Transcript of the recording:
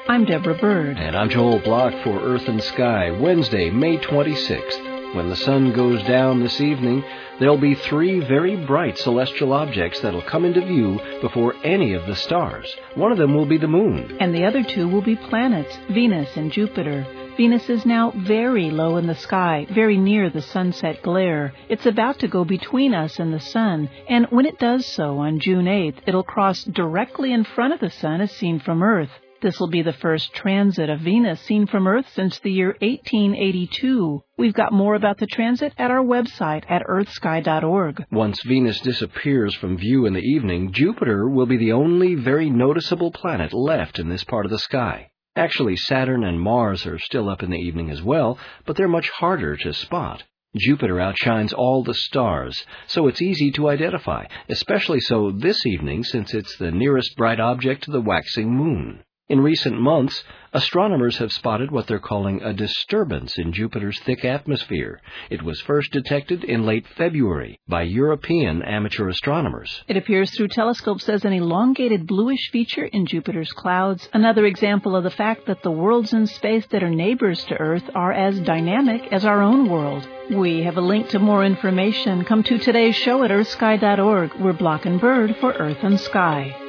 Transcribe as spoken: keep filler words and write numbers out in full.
I'm Deborah Bird. And I'm Joel Block for Earth and Sky, Wednesday, May twenty-sixth. When the sun goes down this evening, there'll be three very bright celestial objects that'll come into view before any of the stars. One of them will be the moon. And the other two will be planets, Venus and Jupiter. Venus is now very low in the sky, very near the sunset glare. It's about to go between us and the sun, and when it does so on June eighth, it'll cross directly in front of the sun as seen from Earth. This will be the first transit of Venus seen from Earth since the year eighteen eighty-two. We've got more about the transit at our website at earth sky dot org. Once Venus disappears from view in the evening, Jupiter will be the only very noticeable planet left in this part of the sky. Actually, Saturn and Mars are still up in the evening as well, but they're much harder to spot. Jupiter outshines all the stars, so it's easy to identify, especially so this evening since it's the nearest bright object to the waxing moon. In recent months, astronomers have spotted what they're calling a disturbance in Jupiter's thick atmosphere. It was first detected in late February by European amateur astronomers. It appears through telescopes as an elongated bluish feature in Jupiter's clouds, another example of the fact that the worlds in space that are neighbors to Earth are as dynamic as our own world. We have a link to more information. Come to today's show at earth sky dot org. We're Block and Bird for Earth and Sky.